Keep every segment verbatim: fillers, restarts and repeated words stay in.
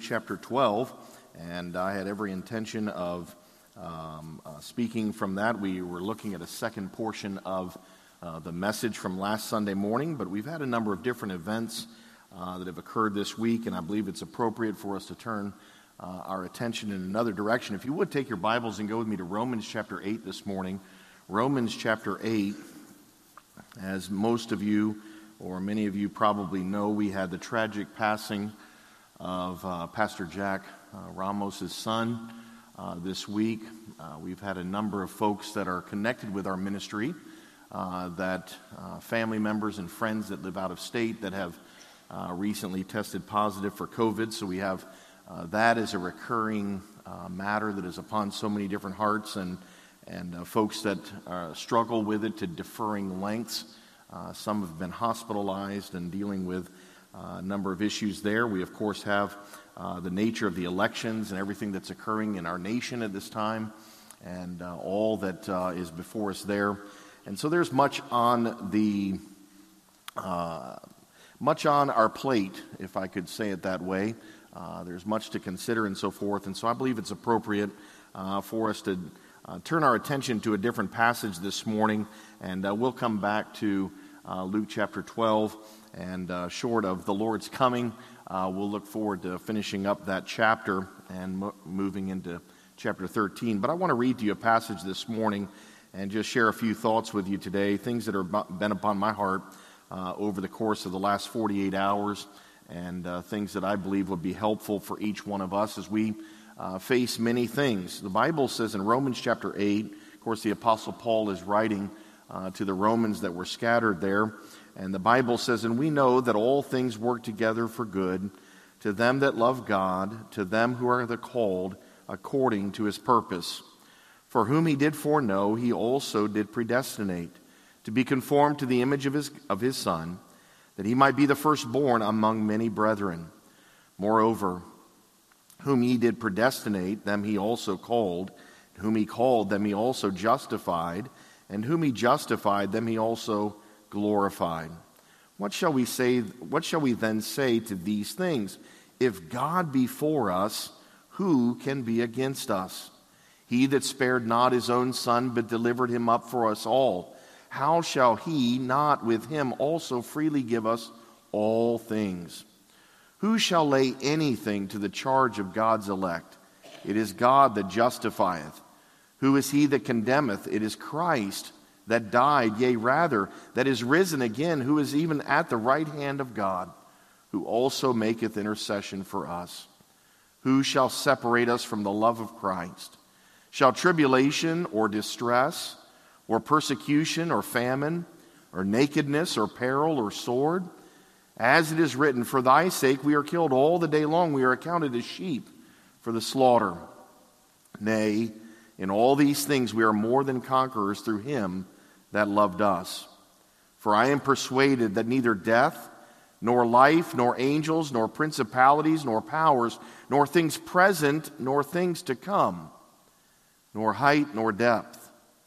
chapter twelve, and I had every intention of um, uh, speaking from that. We were looking at a second portion of uh, the message from last Sunday morning, but we've had a number of different events uh, that have occurred this week, and I believe it's appropriate for us to turn uh, our attention in another direction. If you would take your Bibles and go with me to Romans chapter eight this morning. Romans chapter eight, as most of you or many of you probably know, we had the tragic passing of uh, Pastor Jack uh, Ramos' son uh, this week. Uh, we've had a number of folks that are connected with our ministry, uh, that uh, family members and friends that live out of state that have uh, recently tested positive for COVID. So we have uh, that as a recurring uh, matter that is upon so many different hearts, and and uh, folks that uh, struggle with it to differing lengths. Uh, some have been hospitalized and dealing with uh, a number of issues there. We, of course, have uh, the nature of the elections and everything that's occurring in our nation at this time, and uh, all that uh, is before us there. And so there's much on the uh, much on our plate, if I could say it that way. Uh, there's much to consider and so forth. And so I believe it's appropriate uh, for us to Uh, turn our attention to a different passage this morning, and uh, we'll come back to uh, Luke chapter twelve, and uh, short of the Lord's coming, uh, we'll look forward to finishing up that chapter and mo- moving into chapter thirteen. But I want to read to you a passage this morning and just share a few thoughts with you today, things that have been upon my heart uh, over the course of the last forty-eight hours, and uh, things that I believe would be helpful for each one of us as we Uh, face many things. The Bible says in Romans chapter eight, of course the Apostle Paul is writing uh, to the Romans that were scattered there, and the Bible says, "And we know that all things work together for good to them that love God, to them who are the called according to his purpose. For whom he did foreknow, he also did predestinate, to be conformed to the image of his, of his Son, that he might be the firstborn among many brethren. Moreover, whom he did predestinate, them he also called. Whom he called, them he also justified. And whom he justified, them he also glorified. What shall we say? What shall we then say to these things? If God be for us, who can be against us? He that spared not his own Son, but delivered him up for us all, how shall he not with him also freely give us all things? Who shall lay anything to the charge of God's elect? It is God that justifieth. Who is he that condemneth? It is Christ that died, yea, rather, that is risen again, who is even at the right hand of God, who also maketh intercession for us. Who shall separate us from the love of Christ? Shall tribulation or distress, or persecution or famine, or nakedness or peril or sword? As it is written, for thy sake we are killed all the day long. We are accounted as sheep for the slaughter. Nay, in all these things we are more than conquerors through him that loved us. For I am persuaded that neither death, nor life, nor angels, nor principalities, nor powers, nor things present, nor things to come, nor height, nor depth,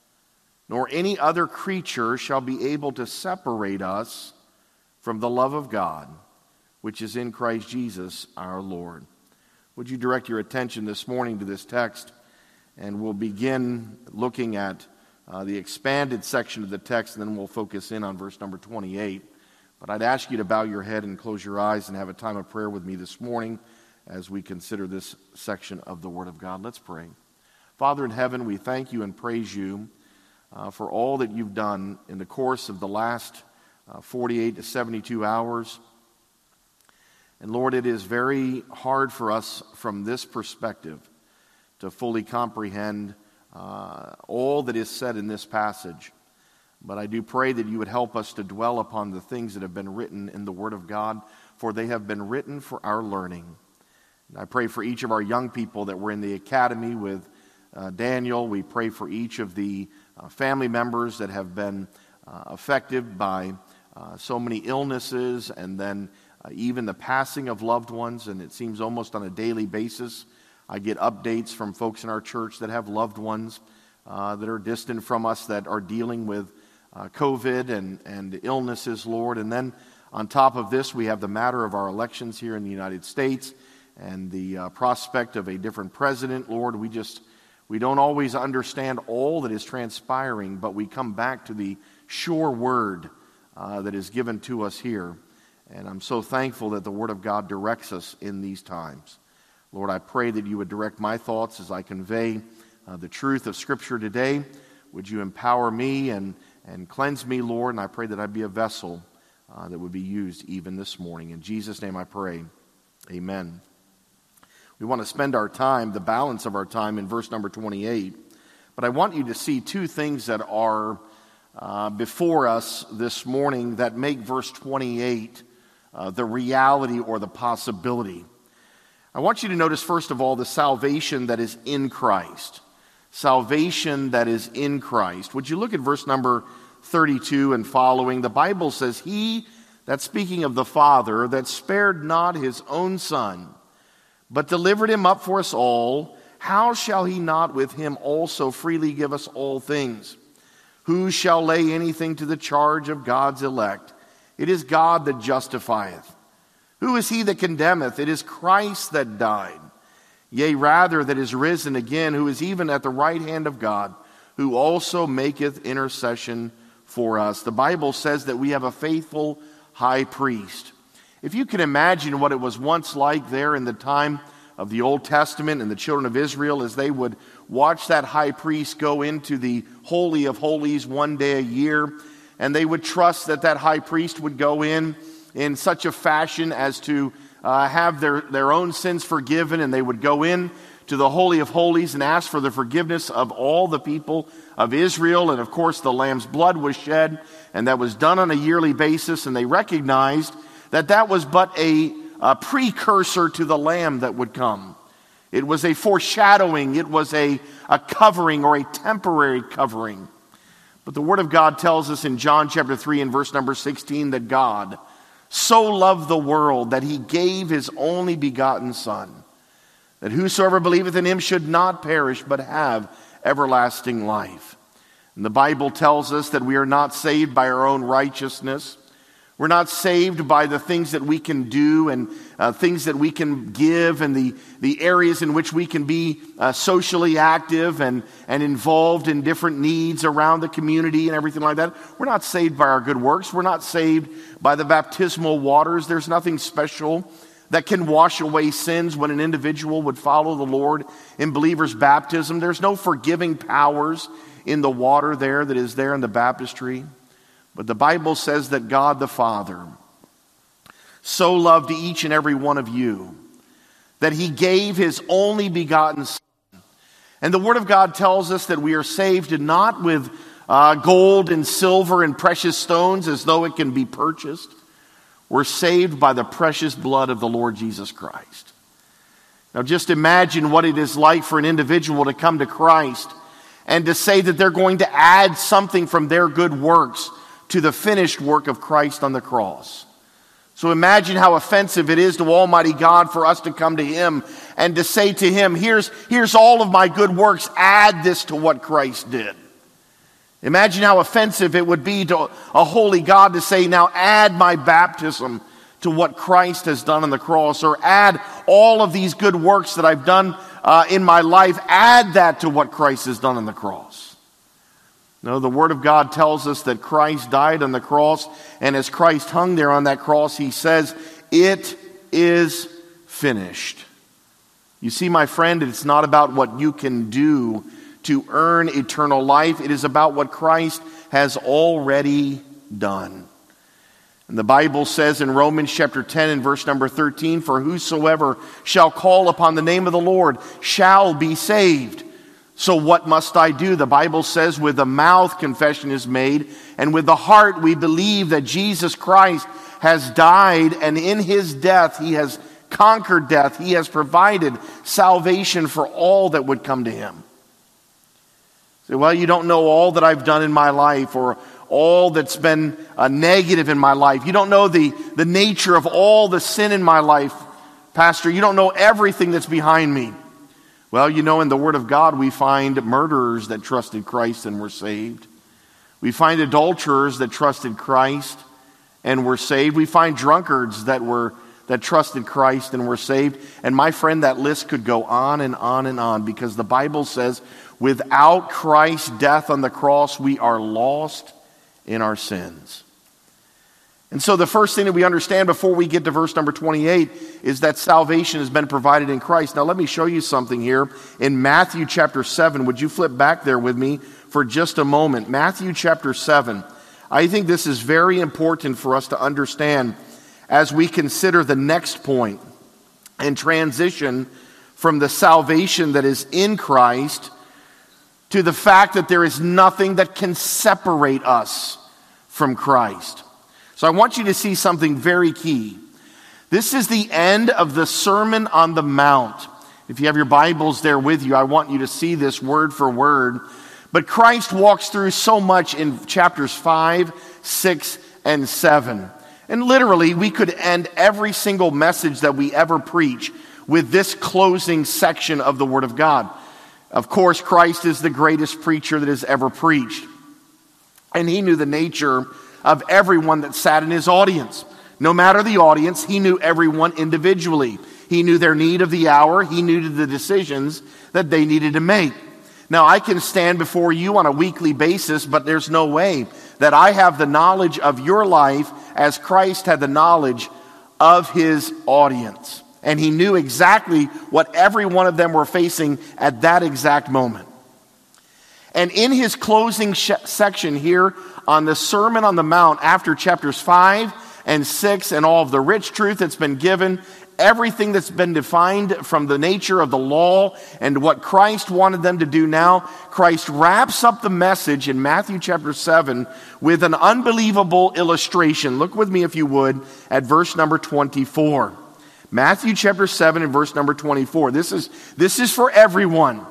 nor any other creature shall be able to separate us from the love of God, which is in Christ Jesus our Lord." Would you direct your attention this morning to this text, and we'll begin looking at uh, the expanded section of the text, and then we'll focus in on verse number twenty-eight. But I'd ask you to bow your head and close your eyes and have a time of prayer with me this morning as we consider this section of the Word of God. Let's pray. Father in heaven, we thank you and praise you uh, for all that you've done in the course of the last Uh, forty-eight to seventy-two hours. And Lord, it is very hard for us from this perspective to fully comprehend uh, all that is said in this passage. But I do pray that you would help us to dwell upon the things that have been written in the Word of God, for they have been written for our learning. And I pray for each of our young people that were in the academy with uh, Daniel. We pray for each of the uh, family members that have been uh, affected by Uh, so many illnesses, and then uh, even the passing of loved ones, and it seems almost on a daily basis I get updates from folks in our church that have loved ones uh, that are distant from us that are dealing with uh, COVID and, and illnesses, Lord. And then on top of this, we have the matter of our elections here in the United States, and the uh, prospect of a different president. Lord, we just, we don't always understand all that is transpiring, but we come back to the sure word uh, that is given to us here. And I'm so thankful that the Word of God directs us in these times. Lord, I pray that you would direct my thoughts as I convey uh, the truth of Scripture today. Would you empower me and, and cleanse me, Lord, and I pray that I be a vessel uh, that would be used even this morning. In Jesus' name I pray, amen. We want to spend our time, the balance of our time, in verse number twenty-eight. But I want you to see two things that are uh, before us this morning that make verse twenty-eight uh, the reality or the possibility. I want you to notice, first of all, the salvation that is in Christ. Salvation that is in Christ. Would you look at verse number thirty-two and following? The Bible says, "He," that's speaking of the Father, "that spared not his own Son, but delivered him up for us all, how shall he not with him also freely give us all things? Who shall lay anything to the charge of God's elect? It is God that justifieth. Who is he that condemneth? It is Christ that died. Yea, rather, that is risen again, who is even at the right hand of God, who also maketh intercession for us." The Bible says that we have a faithful high priest. If you can imagine what it was once like there in the time of the Old Testament and the children of Israel as they would watch that high priest go into the Holy of Holies one day a year, and they would trust that that high priest would go in in such a fashion as to uh, have their, their own sins forgiven, and they would go in to the Holy of Holies and ask for the forgiveness of all the people of Israel. And of course the lamb's blood was shed, and that was done on a yearly basis, and they recognized that that was but a, a precursor to the lamb that would come. It was a foreshadowing, it was a, a covering or a temporary covering. But the Word of God tells us in John chapter three and verse number sixteen that God so loved the world that he gave his only begotten Son, that whosoever believeth in him should not perish but have everlasting life. And the Bible tells us that we are not saved by our own righteousness. We're not saved by the things that we can do and uh, things that we can give and the, the areas in which we can be uh, socially active and, and involved in different needs around the community and everything like that. We're not saved by our good works. We're not saved by the baptismal waters. There's nothing special that can wash away sins when an individual would follow the Lord in believer's baptism. There's no forgiving powers in the water there that is there in the baptistry. But the Bible says that God the Father so loved each and every one of you that he gave his only begotten Son. And the Word of God tells us that we are saved not with uh, gold and silver and precious stones as though it can be purchased. We're saved by the precious blood of the Lord Jesus Christ. Now just imagine what it is like for an individual to come to Christ and to say that they're going to add something from their good works to the finished work of Christ on the cross. So imagine how offensive it is to Almighty God for us to come to him and to say to him, here's, here's all of my good works, add this to what Christ did. Imagine how offensive it would be to a holy God to say, now add my baptism to what Christ has done on the cross, or add all of these good works that I've done uh, in my life, add that to what Christ has done on the cross. No, the Word of God tells us that Christ died on the cross, and as Christ hung there on that cross, he says, it is finished. You see, my friend, it's not about what you can do to earn eternal life. It is about what Christ has already done. And the Bible says in Romans chapter ten and verse number thirteen, "For whosoever shall call upon the name of the Lord shall be saved." So what must I do? The Bible says with the mouth confession is made, and with the heart we believe that Jesus Christ has died, and in his death he has conquered death. He has provided salvation for all that would come to him. Say, well, you don't know all that I've done in my life, or all that's been uh, negative in my life. You don't know the, the nature of all the sin in my life, Pastor. You don't know everything that's behind me. Well, you know, in the Word of God, we find murderers that trusted Christ and were saved. We find adulterers that trusted Christ and were saved. We find drunkards that were that trusted Christ and were saved. And my friend, that list could go on and on and on, because the Bible says, without Christ's death on the cross, we are lost in our sins. And so the first thing that we understand before we get to verse number twenty-eight is that salvation has been provided in Christ. Now let me show you something here in Matthew chapter seven. Would you flip back there with me for just a moment? Matthew chapter seven. I think this is very important for us to understand as we consider the next point and transition from the salvation that is in Christ to the fact that there is nothing that can separate us from Christ. So I want you to see something very key. This is the end of the Sermon on the Mount. If you have your Bibles there with you, I want you to see this word for word. But Christ walks through so much in chapters five, six, and seven. And literally, we could end every single message that we ever preach with this closing section of the Word of God. Of course, Christ is the greatest preacher that has ever preached. And he knew the nature of everyone that sat in his audience. No matter the audience, he knew everyone individually. He knew their need of the hour. He knew the decisions that they needed to make. Now, I can stand before you on a weekly basis, but there's no way that I have the knowledge of your life as Christ had the knowledge of his audience. And he knew exactly what every one of them were facing at that exact moment. And in his closing sh- section here on the Sermon on the Mount, after chapters five and six and all of the rich truth that's been given, everything that's been defined from the nature of the law and what Christ wanted them to do now, Christ wraps up the message in Matthew chapter seven with an unbelievable illustration. Look with me, if you would, at verse number twenty-four. Matthew chapter seven and verse number twenty-four. This is, this is for everyone.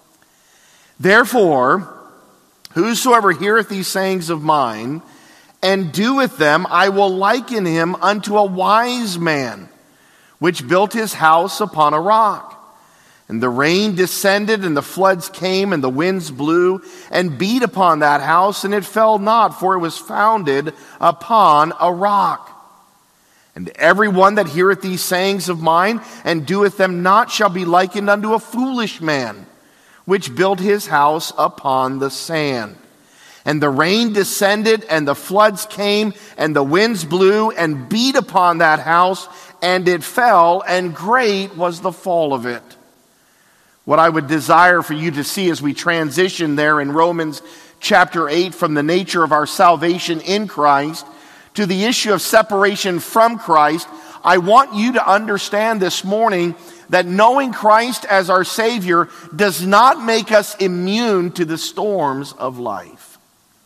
Therefore, whosoever heareth these sayings of mine and doeth them, I will liken him unto a wise man, which built his house upon a rock. And the rain descended, and the floods came, and the winds blew, and beat upon that house, and it fell not, for it was founded upon a rock. And every one that heareth these sayings of mine, and doeth them not, shall be likened unto a foolish man, which built his house upon the sand. And the rain descended, and the floods came, and the winds blew, and beat upon that house, and it fell, and great was the fall of it. What I would desire for you to see as we transition there in Romans chapter eight from the nature of our salvation in Christ to the issue of separation from Christ, I want you to understand this morning that knowing Christ as our Savior does not make us immune to the storms of life.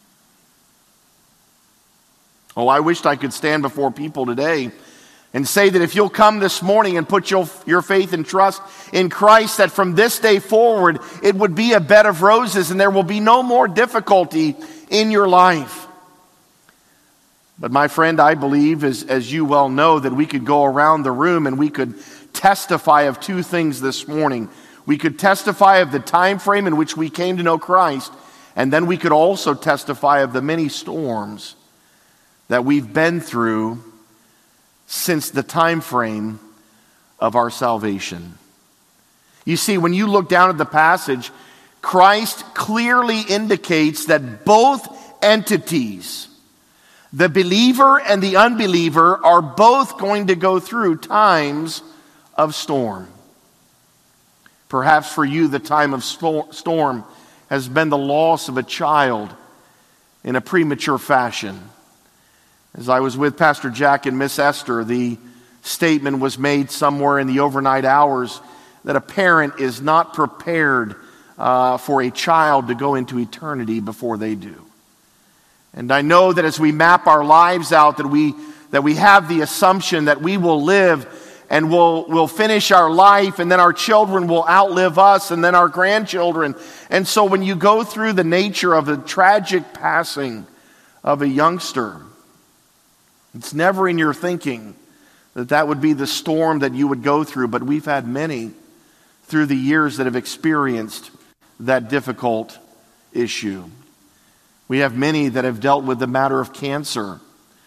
Oh, I wished I could stand before people today and say that if you'll come this morning and put your, your faith and trust in Christ, that from this day forward, it would be a bed of roses and there will be no more difficulty in your life. But my friend, I believe, as, as you well know, that we could go around the room and we could testify of two things this morning. We could testify of the time frame in which we came to know Christ, and then we could also testify of the many storms that we've been through since the time frame of our salvation. You see, when you look down at the passage, Christ clearly indicates that both entities, the believer and the unbeliever, are both going to go through times of storm. Perhaps for you, the time of storm has been the loss of a child in a premature fashion. As I was with Pastor Jack and Miss Esther, the statement was made somewhere in the overnight hours that a parent is not prepared uh, for a child to go into eternity before they do. And I know that as we map our lives out, that we that we have the assumption that we will live and we'll, we'll finish our life, and then our children will outlive us, and then our grandchildren. And so when you go through the nature of the tragic passing of a youngster, it's never in your thinking that that would be the storm that you would go through, but we've had many through the years that have experienced that difficult issue. We have many that have dealt with the matter of cancer.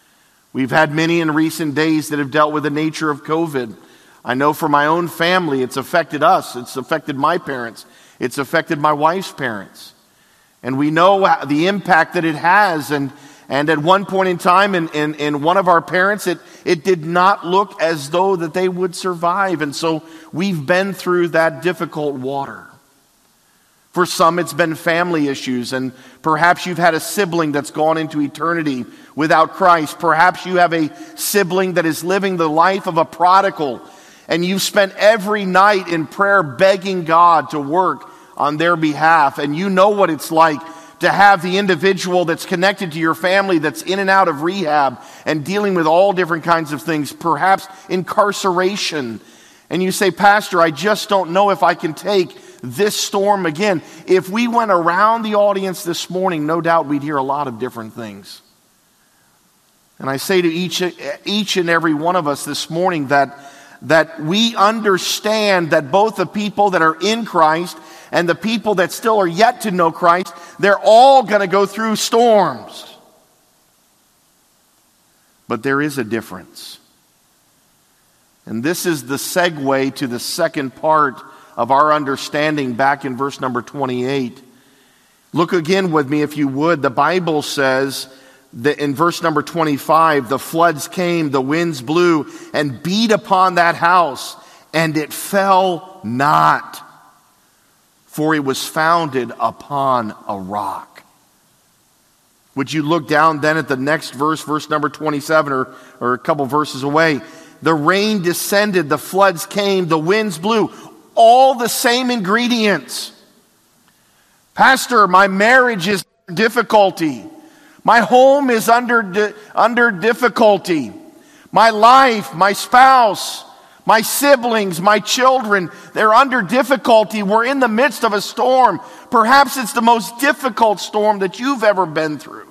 We've had many in recent days that have dealt with the nature of COVID. I know for my own family, it's affected us. It's affected my parents. It's affected my wife's parents. And we know the impact that it has. And, and at one point in time, in, in, in one of our parents, it, it did not look as though that they would survive. And so we've been through that difficult water. For some, it's been family issues, and perhaps you've had a sibling that's gone into eternity without Christ. Perhaps you have a sibling that is living the life of a prodigal, and you've spent every night in prayer begging God to work on their behalf. And you know what it's like to have the individual that's connected to your family that's in and out of rehab and dealing with all different kinds of things, perhaps incarceration. And you say, Pastor, I just don't know if I can take this storm again. If we went around the audience this morning, no doubt we'd hear a lot of different things. And I say to each, each and every one of us this morning that, that we understand that both the people that are in Christ and the people that still are yet to know Christ, they're all going to go through storms. But there is a difference. And this is the segue to the second part of our understanding back in verse number twenty-eight. Look again with me if you would. The Bible says that in verse number twenty-five, the floods came, the winds blew, and beat upon that house, and it fell not, for it was founded upon a rock. Would you look down then at the next verse, verse number twenty-seven, or, or a couple verses away. The rain descended, the floods came, the winds blew. All the same ingredients. Pastor, my marriage is under difficulty. My home is under, di- under difficulty. My life, my spouse, my siblings, my children, they're under difficulty. We're in the midst of a storm. Perhaps it's the most difficult storm that you've ever been through.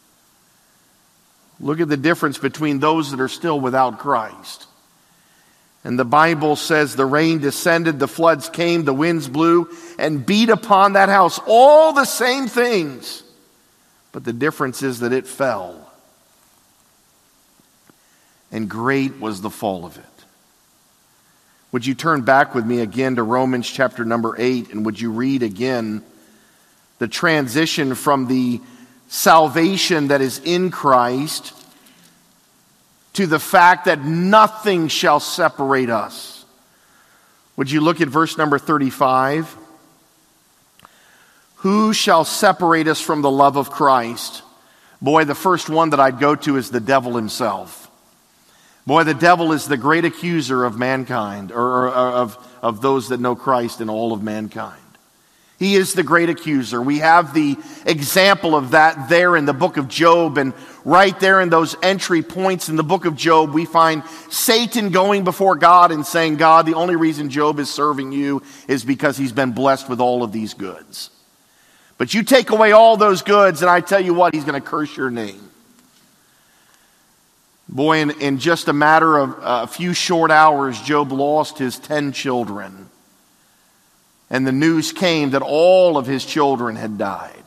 Look at the difference between those that are still without Christ. And the Bible says the rain descended, the floods came, the winds blew, and beat upon that house. All the same things. But the difference is that it fell. And great was the fall of it. Would you turn back with me again to Romans chapter number eight, and would you read again the transition from the salvation that is in Christ to the fact that nothing shall separate us. Would you look at verse number thirty-five? Who shall separate us from the love of Christ? Boy, the first one that I'd go to is the devil himself. Boy, the devil is the great accuser of mankind, or, or of, of those that know Christ and all of mankind. He is the great accuser. We have the example of that there in the book of Job, and right there in those entry points in the book of Job, we find Satan going before God and saying, God, the only reason Job is serving you is because he's been blessed with all of these goods. But you take away all those goods, and I tell you what, he's going to curse your name. Boy, in, in just a matter of a few short hours, Job lost his ten children. And the news came that all of his children had died.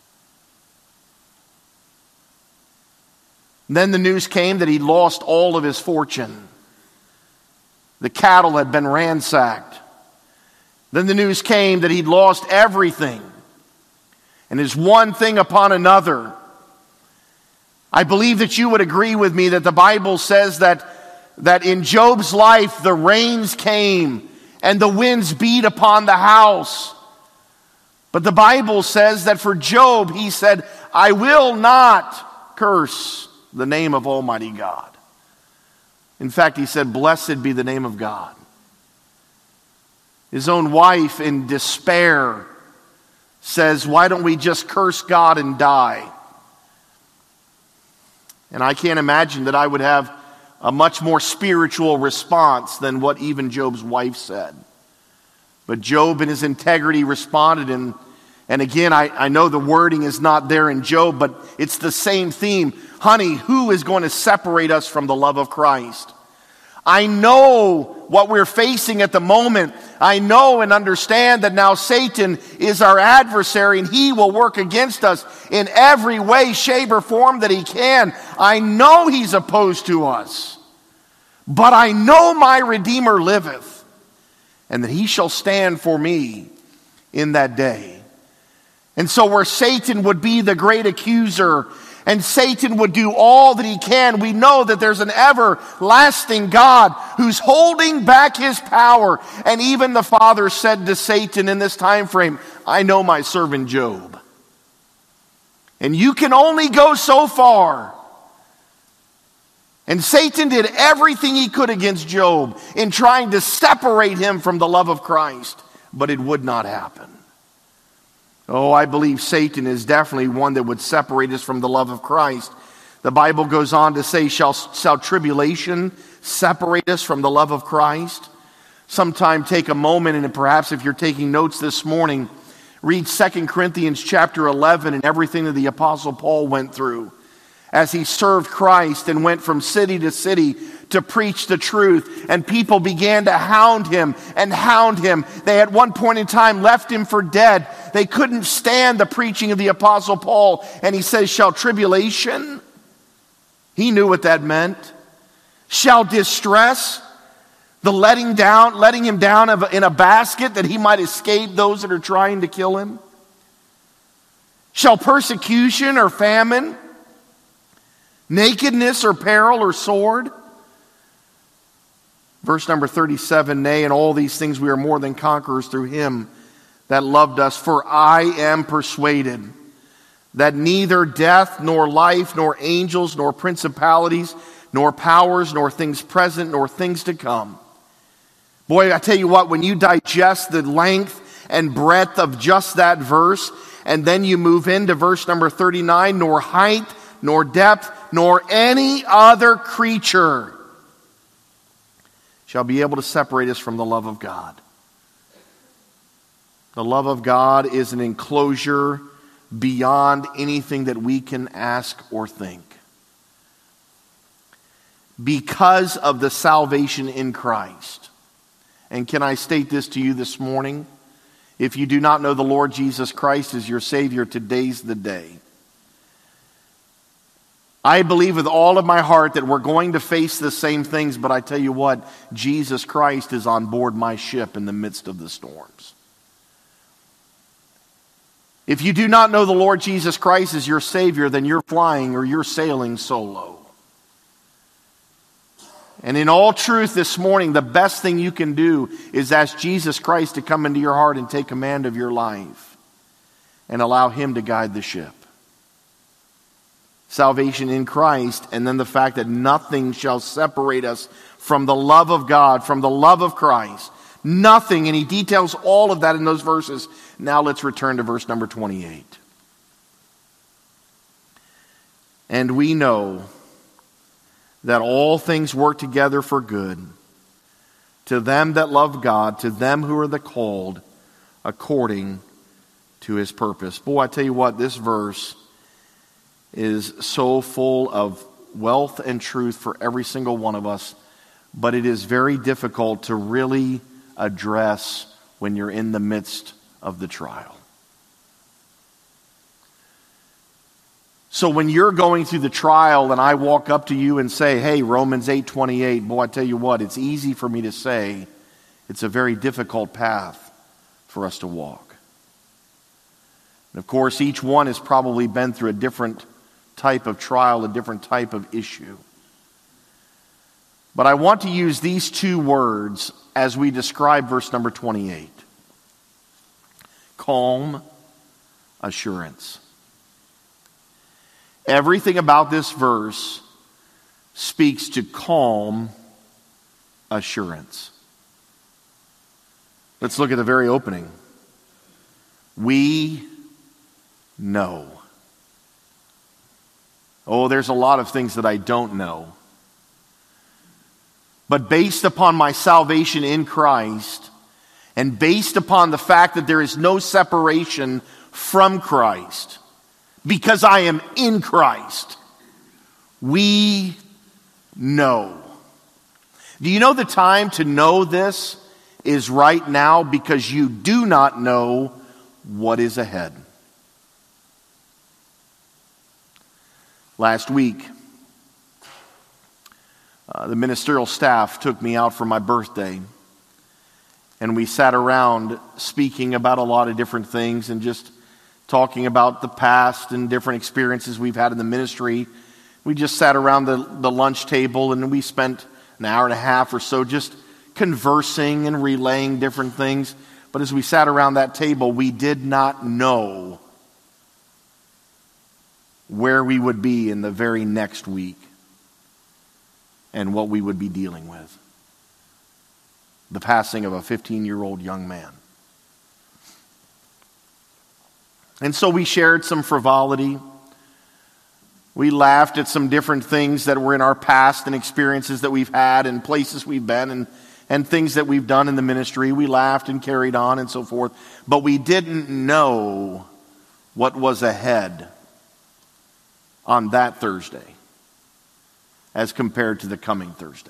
Then the news came that he lost all of his fortune. The cattle had been ransacked. Then the news came that he'd lost everything. And it's one thing upon another. I believe that you would agree with me that the Bible says that, that in Job's life the rains came and the winds beat upon the house. But the Bible says that for Job, he said, I will not curse the name of Almighty God. In fact, he said, blessed be the name of God. His own wife, in despair, says, why don't we just curse God and die? And I can't imagine that I would have a much more spiritual response than what even Job's wife said. But Job in his integrity responded, and, and again, I, I know the wording is not there in Job, but it's the same theme. Honey, who is going to separate us from the love of Christ? I know what we're facing at the moment. I know and understand that now Satan is our adversary and he will work against us in every way, shape, or form that he can. I know he's opposed to us. But I know my Redeemer liveth, and that he shall stand for me in that day. And so where Satan would be the great accuser, and Satan would do all that he can, we know that there's an everlasting God who's holding back his power. And even the Father said to Satan in this time frame, I know my servant Job. And you can only go so far. And Satan did everything he could against Job in trying to separate him from the love of Christ, but it would not happen. Oh, I believe Satan is definitely one that would separate us from the love of Christ. The Bible goes on to say, shall, shall tribulation separate us from the love of Christ? Sometime take a moment, and perhaps if you're taking notes this morning, read Second Corinthians chapter eleven and everything that the Apostle Paul went through as he served Christ and went from city to city to preach the truth. And people began to hound him and hound him. They at one point in time left him for dead. They couldn't stand the preaching of the Apostle Paul. And he says, shall tribulation? He knew what that meant. Shall distress? The letting down, letting him down in a basket that he might escape those that are trying to kill him? Shall persecution or famine? Nakedness or peril or sword? Verse number thirty-seven, nay, in all these things we are more than conquerors through him that loved us. For I am persuaded that neither death, nor life, nor angels, nor principalities, nor powers, nor things present, nor things to come. Boy, I tell you what, when you digest the length and breadth of just that verse, and then you move into verse number thirty-nine, nor height, nor depth, nor any other creature shall be able to separate us from the love of God. The love of God is an enclosure beyond anything that we can ask or think. Because of the salvation in Christ. And can I state this to you this morning? If you do not know the Lord Jesus Christ as your Savior, today's the day. I believe with all of my heart that we're going to face the same things, but I tell you what, Jesus Christ is on board my ship in the midst of the storms. If you do not know the Lord Jesus Christ as your Savior, then you're flying or you're sailing solo. And in all truth this morning, the best thing you can do is ask Jesus Christ to come into your heart and take command of your life and allow him to guide the ship. Salvation in Christ, and then the fact that nothing shall separate us from the love of God, from the love of Christ. Nothing, and he details all of that in those verses. Now let's return to verse number twenty-eight. And we know that all things work together for good to them that love God, to them who are the called according to his purpose. Boy, I tell you what, this verse is so full of wealth and truth for every single one of us, but it is very difficult to really address when you're in the midst of the trial. So when you're going through the trial and I walk up to you and say, hey, Romans eight twenty-eight, boy, I tell you what, it's easy for me to say. It's a very difficult path for us to walk. And of course, each one has probably been through a different type of trial, a different type of issue. But I want to use these two words as we describe verse number twenty-eight. Calm assurance. Everything about this verse speaks to calm assurance. Let's look at the very opening. We know. Oh, there's a lot of things that I don't know. But based upon my salvation in Christ, and based upon the fact that there is no separation from Christ, because I am in Christ, we know. Do you know the time to know this is right now, because you do not know what is ahead? Last week, uh, the ministerial staff took me out for my birthday, and we sat around speaking about a lot of different things and just talking about the past and different experiences we've had in the ministry. We just sat around the, the lunch table, and we spent an hour and a half or so just conversing and relaying different things. But as we sat around that table, we did not know where we would be in the very next week and what we would be dealing with. The passing of a fifteen-year-old young man. And so we shared some frivolity. We laughed at some different things that were in our past and experiences that we've had and places we've been and, and things that we've done in the ministry. We laughed and carried on and so forth. But we didn't know what was ahead on that Thursday as compared to the coming Thursday.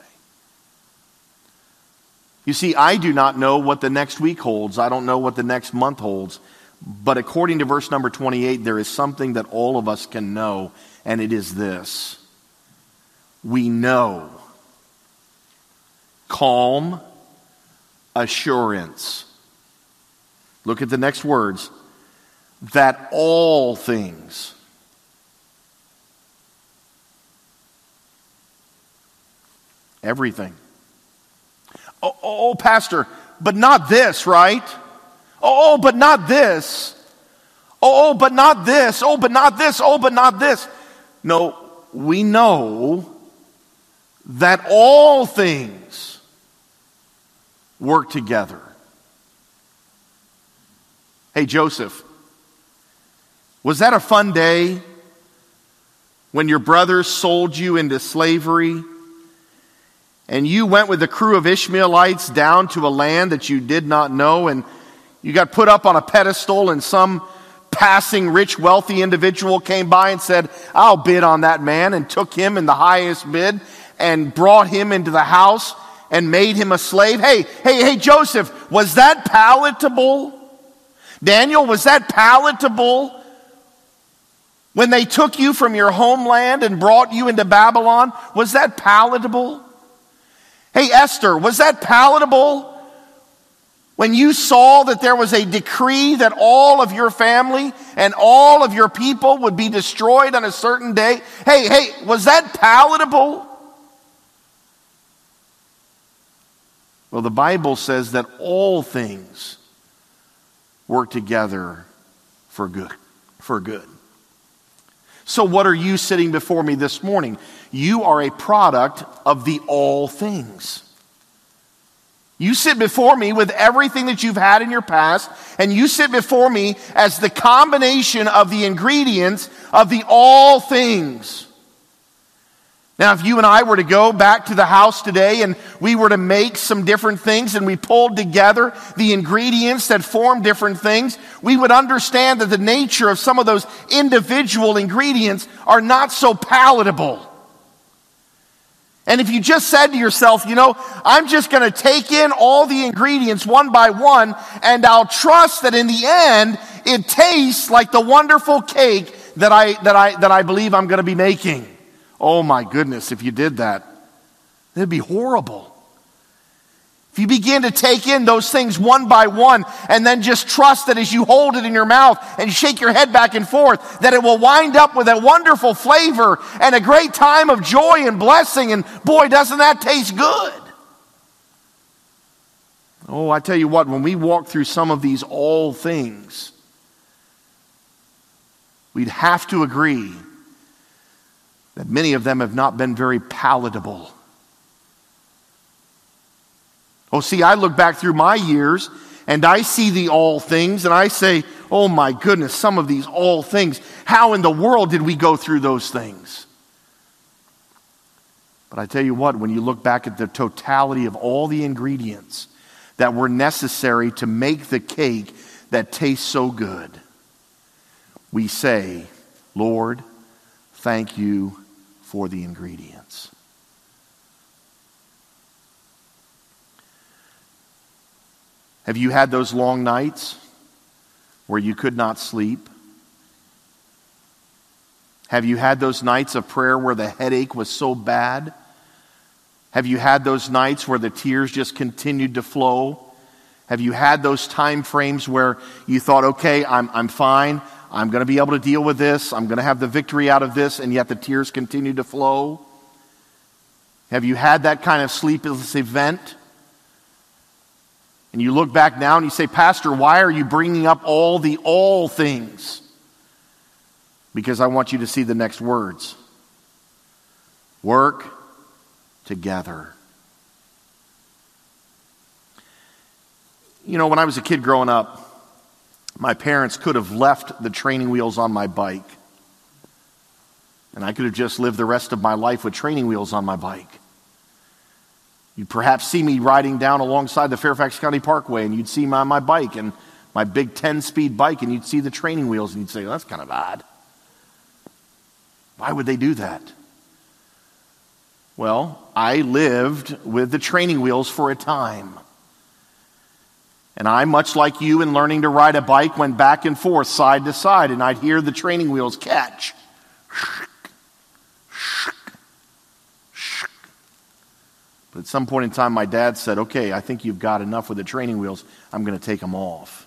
You see, I do not know what the next week holds. I don't know what the next month holds. But according to verse number twenty-eight, there is something that all of us can know, and it is this. We know calm assurance. Look at the next words. That all things, everything. Oh, oh, Pastor, but not this, right? Oh, but not this. Oh, but not this. Oh, but not this. Oh, but not this. No, we know that all things work together. Hey, Joseph, was that a fun day when your brothers sold you into slavery and you went with a crew of Ishmaelites down to a land that you did not know, and you got put up on a pedestal, and some passing rich, wealthy individual came by and said, I'll bid on that man, and took him in the highest bid and brought him into the house and made him a slave? Hey, hey, hey, Joseph, was that palatable? Daniel, was that palatable when they took you from your homeland and brought you into Babylon? Was that palatable? Hey, Esther, was that palatable when you saw that there was a decree that all of your family and all of your people would be destroyed on a certain day? Hey, hey, was that palatable? Well, the Bible says that all things work together for good, for good. So what are you sitting before me this morning? You are a product of the all things. You sit before me with everything that you've had in your past, and you sit before me as the combination of the ingredients of the all things. Now, if you and I were to go back to the house today and we were to make some different things and we pulled together the ingredients that form different things, we would understand that the nature of some of those individual ingredients are not so palatable. And if you just said to yourself, you know, I'm just going to take in all the ingredients one by one, and I'll trust that in the end it tastes like the wonderful cake that I that I that I believe I'm going to be making. Oh my goodness, if you did that, it'd be horrible. If you begin to take in those things one by one and then just trust that as you hold it in your mouth and you shake your head back and forth, that it will wind up with a wonderful flavor and a great time of joy and blessing, and boy, doesn't that taste good. Oh, I tell you what, when we walk through some of these all things, we'd have to agree that many of them have not been very palatable. Oh, see, I look back through my years and I see the all things and I say, oh my goodness, some of these all things, how in the world did we go through those things? But I tell you what, when you look back at the totality of all the ingredients that were necessary to make the cake that tastes so good, we say, Lord, thank you for the ingredients. Have you had those long nights where you could not sleep? Have you had those nights of prayer where the headache was so bad? Have you had those nights where the tears just continued to flow? Have you had those time frames where you thought, okay, I'm, I'm fine. I'm going to be able to deal with this. I'm going to have the victory out of this, and yet the tears continue to flow? Have you had that kind of sleepless event? And you look back now and you say, Pastor, why are you bringing up all the all things? Because I want you to see the next words. Work together. You know, when I was a kid growing up, my parents could have left the training wheels on my bike. And I could have just lived the rest of my life with training wheels on my bike. You'd perhaps see me riding down alongside the Fairfax County Parkway, and you'd see me on my bike, and my big ten-speed bike, and you'd see the training wheels, and you'd say, well, that's kind of odd. Why would they do that? Well, I lived with the training wheels for a time. And I, much like you in learning to ride a bike, went back and forth, side to side, and I'd hear the training wheels catch. But at some point in time, my dad said, okay, I think you've got enough with the training wheels. I'm going to take them off.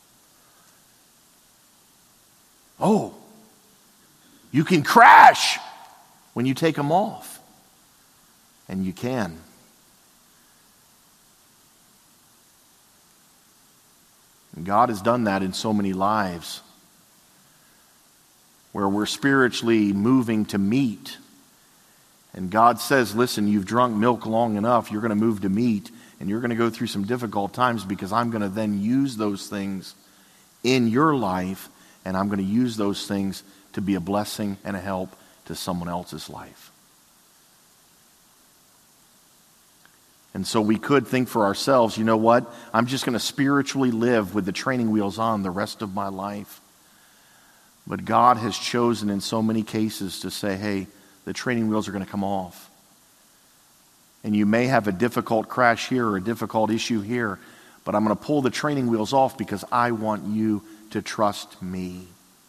Oh, you can crash when you take them off. And you can. And God has done that in so many lives, where we're spiritually moving to meat. And God says, listen, you've drunk milk long enough. You're going to move to meat. And you're going to go through some difficult times, because I'm going to then use those things in your life. And I'm going to use those things to be a blessing and a help to someone else's life. And so we could think for ourselves, you know what? I'm just going to spiritually live with the training wheels on the rest of my life. But God has chosen in so many cases to say, hey, the training wheels are going to come off. And you may have a difficult crash here or a difficult issue here, but I'm going to pull the training wheels off because I want you to trust me.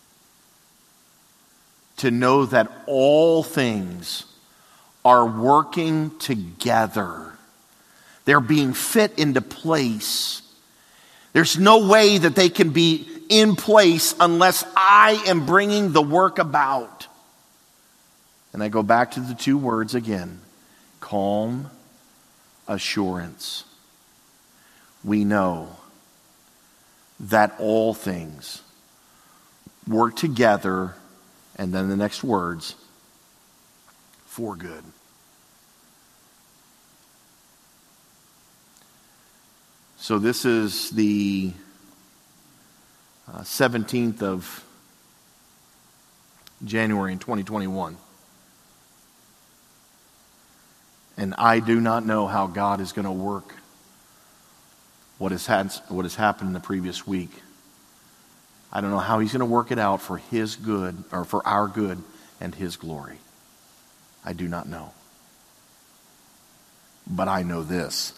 To know that all things are working together. They're being fit into place. There's no way that they can be in place unless I am bringing the work about. And I go back to the two words again. Calm assurance. We know that all things work together, and then the next words, for good. So this is the uh, seventeenth of January in twenty twenty-one. And I do not know how God is going to work what has, had, what has happened in the previous week. I don't know how he's going to work it out for his good, or for our good and his glory. I do not know. But I know this.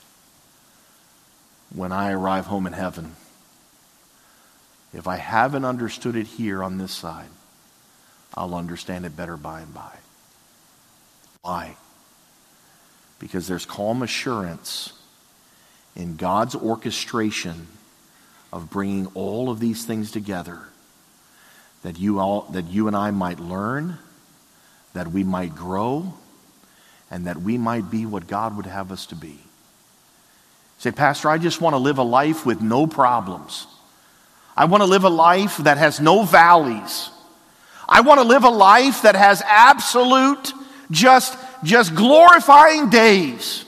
When I arrive home in heaven, if I haven't understood it here on this side, I'll understand it better by and by. Why? Because there's calm assurance in God's orchestration of bringing all of these things together, that you all, that you and I might learn, that we might grow, and that we might be what God would have us to be. Say, Pastor, I just want to live a life with no problems. I want to live a life that has no valleys. I want to live a life that has absolute, just, just glorifying days.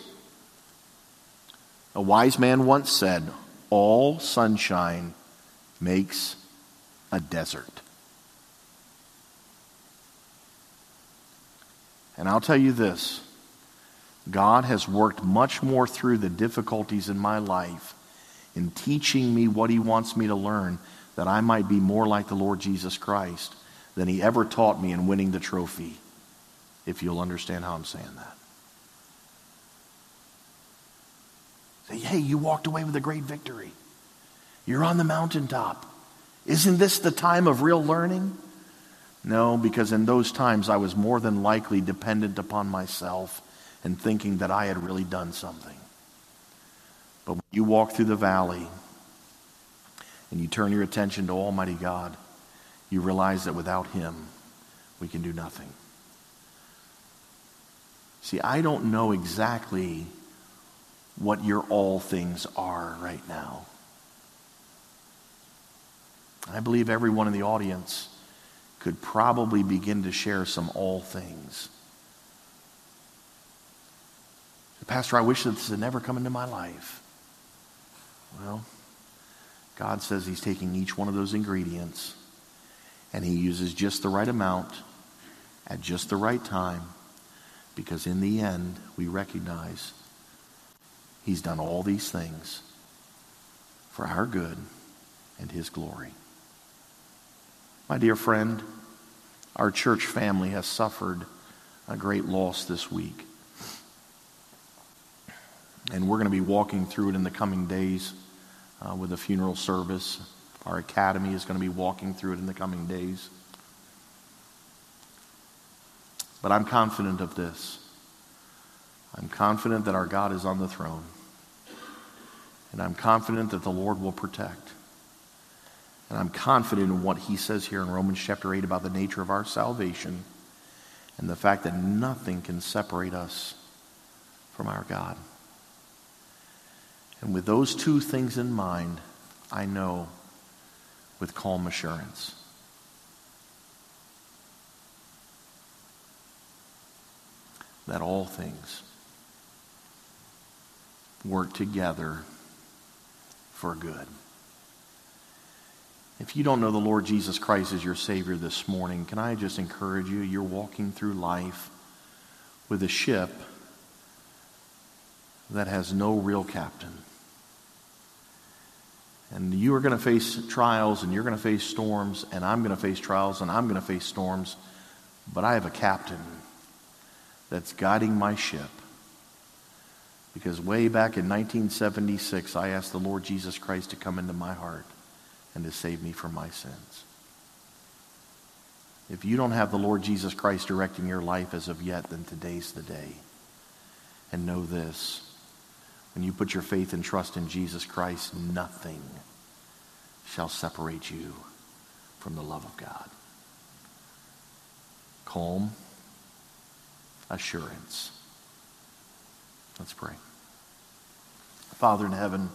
A wise man once said, all sunshine makes a desert. And I'll tell you this, God has worked much more through the difficulties in my life in teaching me what he wants me to learn, that I might be more like the Lord Jesus Christ, than he ever taught me in winning the trophy, if you'll understand how I'm saying that. Say, hey, you walked away with a great victory. You're on the mountaintop. Isn't this the time of real learning? No, because in those times I was more than likely dependent upon myself and thinking that I had really done something. But when you walk through the valley and you turn your attention to Almighty God, you realize that without Him, we can do nothing. See, I don't know exactly what your all things are right now. I believe everyone in the audience could probably begin to share some all things. Pastor, I wish that this had never come into my life. Well, God says He's taking each one of those ingredients and He uses just the right amount at just the right time, because in the end we recognize He's done all these things for our good and His glory. My dear friend, our church family has suffered a great loss this week. And we're going to be walking through it in the coming days uh, with a funeral service. Our academy is going to be walking through it in the coming days. But I'm confident of this. I'm confident that our God is on the throne. And I'm confident that the Lord will protect. And I'm confident in what He says here in Romans chapter eight about the nature of our salvation and the fact that nothing can separate us from our God. And with those two things in mind, I know with calm assurance that all things work together for good. If you don't know the Lord Jesus Christ as your Savior this morning, can I just encourage you, you're walking through life with a ship that has no real captain. And you are going to face trials, and you're going to face storms, and I'm going to face trials, and I'm going to face storms, but I have a captain that's guiding my ship. Because way back in nineteen seventy-six, I asked the Lord Jesus Christ to come into my heart and to save me from my sins. If you don't have the Lord Jesus Christ directing your life as of yet, then today's the day. And know this, when you put your faith and trust in Jesus Christ, nothing shall separate you from the love of God. Calm assurance. Let's pray. Father in heaven,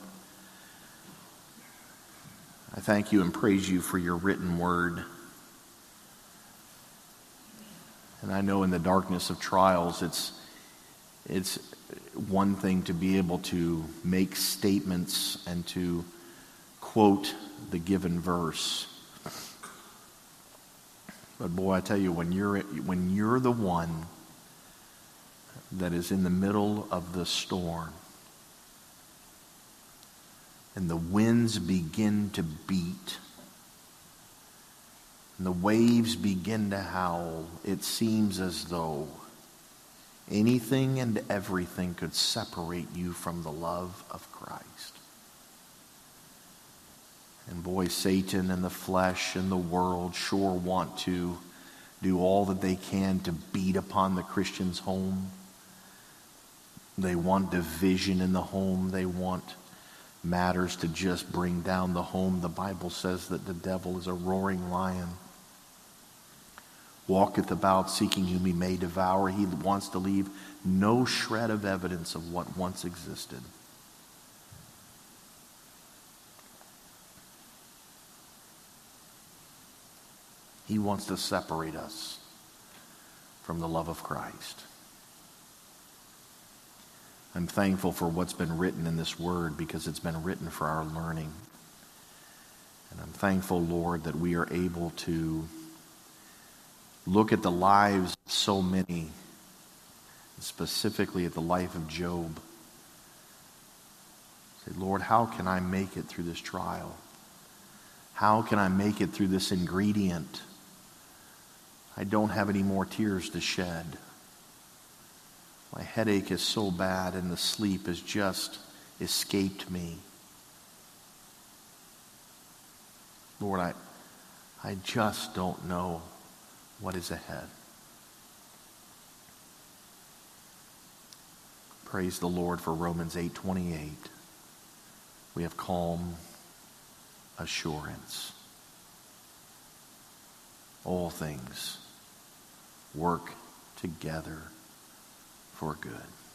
I thank you and praise you for your written word. And I know in the darkness of trials, it's it's one thing to be able to make statements and to quote the given verse. But boy, I tell you, when you're when you're the one that is in the middle of the storm, and the winds begin to beat, and the waves begin to howl, it seems as though anything and everything could separate you from the love of Christ. And boy, Satan and the flesh and the world sure want to do all that they can to beat upon the Christian's home. They want division in the home. They want matters to just bring down the home. The Bible says that the devil is a roaring lion, walketh about seeking whom he may devour. He wants to leave no shred of evidence of what once existed. He wants to separate us from the love of Christ. I'm thankful for what's been written in this word, because it's been written for our learning. And I'm thankful, Lord, that we are able to look at the lives of so many, specifically at the life of Job. Say, Lord, how can I make it through this trial? How can I make it through this ingredient? I don't have any more tears to shed. My headache is so bad and the sleep is just escaped me. Lord, I, I just don't know what is ahead. Praise the Lord for Romans eight twenty-eight. We have calm assurance. All things work together for good.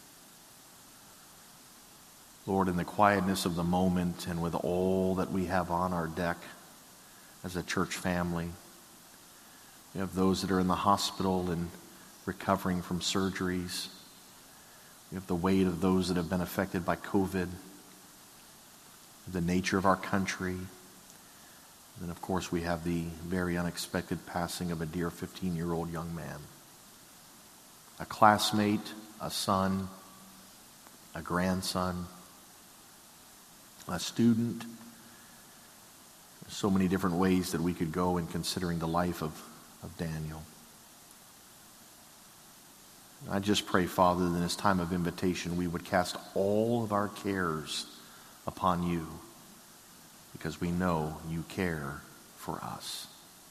Lord, in the quietness of the moment and with all that we have on our deck as a church family, we have those that are in the hospital and recovering from surgeries. We have the weight of those that have been affected by COVID, the nature of our country. And then, of course, we have the very unexpected passing of a dear fifteen-year-old young man. A classmate, a son, a grandson, a student. There's so many different ways that we could go in considering the life of, of Daniel. I just pray, Father, that in this time of invitation we would cast all of our cares upon you, because we know you care for us.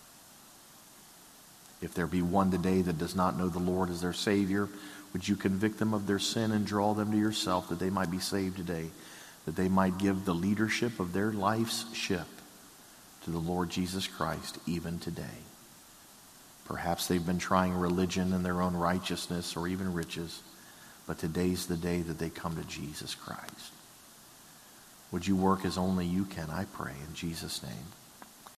If there be one today that does not know the Lord as their Savior, would you convict them of their sin and draw them to yourself, that they might be saved today, that they might give the leadership of their life's ship to the Lord Jesus Christ even today. Perhaps they've been trying religion and their own righteousness or even riches, but today's the day that they come to Jesus Christ. Would you work as only you can, I pray, in Jesus' name.